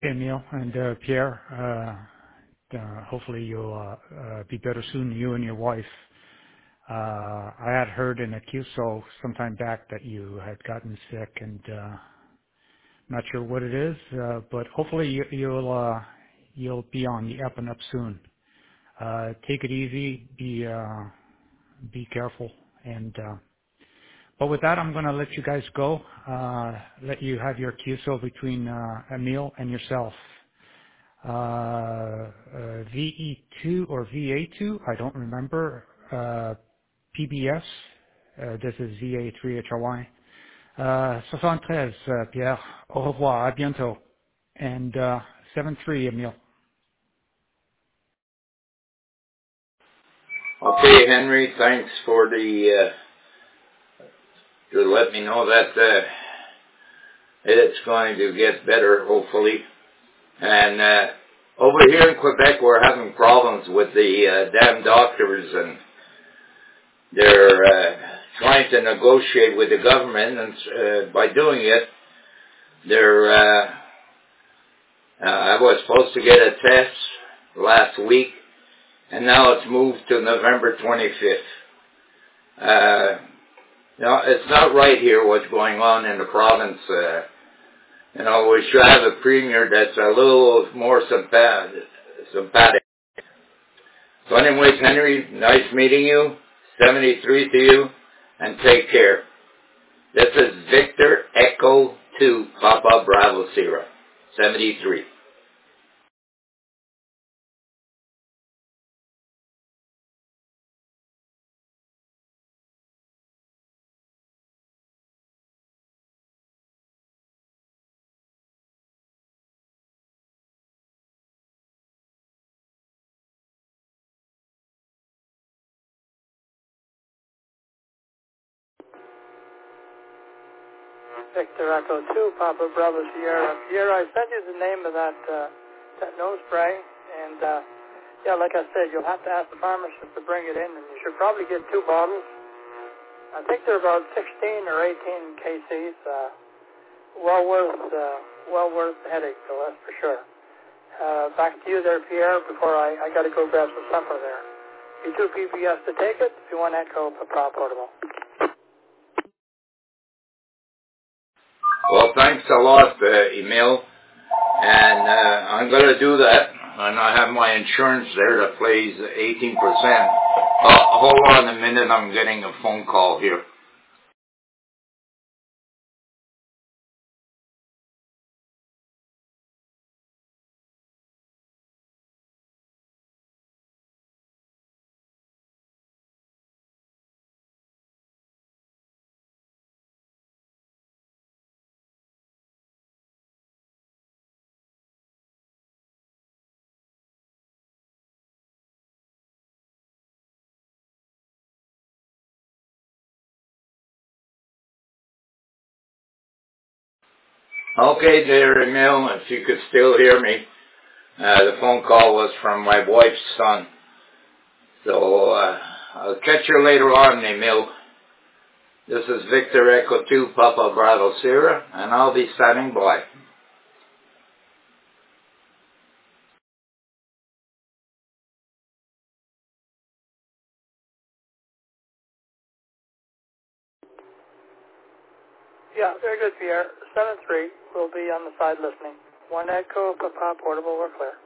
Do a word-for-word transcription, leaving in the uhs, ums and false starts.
Emil and uh, Pierre. Uh, uh, hopefully you'll uh, uh, be better soon, you and your wife. Uh, I had heard in a Q S O sometime back that you had gotten sick, and uh, not sure what it is, uh, but hopefully you, you'll uh, you'll be on the up and up soon. Uh, take it easy, be uh, be careful, and uh, but with that, I'm going to let you guys go. Uh, let you have your Q S O between uh, Emil and yourself. Uh, uh, V E two or V A two, I don't remember. Uh, P B S, uh, this is V A three H R Y. Uh, soixante-treize, uh, Pierre. Au revoir, à bientôt. And uh, seven three, Emil. Okay, Henry, thanks for the, uh, to let me know that, uh, it's going to get better, hopefully. And, uh, over here in Quebec, we're having problems with the, uh, damn doctors, and they're, uh, trying to negotiate with the government, and, uh, by doing it, they're, uh, uh, I was supposed to get a test last week, and now it's moved to November twenty-fifth. Uh, no, it's not right here what's going on in the province. Uh, you know, we should have a premier that's a little more sympathetic. sympathetic. So anyways, Henry, nice meeting you. seventy-three to you, and take care. This is Victor Echo two, Papa Bravo Sierra, seventy-three. Victor Echo two, Papa Bravo Sierra. Sierra, I sent you the name of that uh, that nose spray, and uh, yeah, like I said, you'll have to ask the pharmacist to bring it in, and you should probably get two bottles. I think they're about sixteen or eighteen K Cs. Uh, well worth uh, well worth the headache, though, that's for sure. Uh, back to you there, Pierre. Before I, I got to go grab some supper there. You two P P S to take it. If you want Echo, Papa Portable. Well, thanks a lot, uh, Emil. And uh, I'm going to do that. And I have my insurance there that plays eighteen percent. Uh, hold on a minute. I'm getting a phone call here. Okay, there, Emil, if you could still hear me. Uh, the phone call was from my wife's son. So uh, I'll catch you later on, Emil. This is Victor Echo two, Papa Bravo Sierra, and I'll be standing by. Yeah, very good, Pierre. seven three will be on the side listening. One Echo, Papa Portable, we're clear.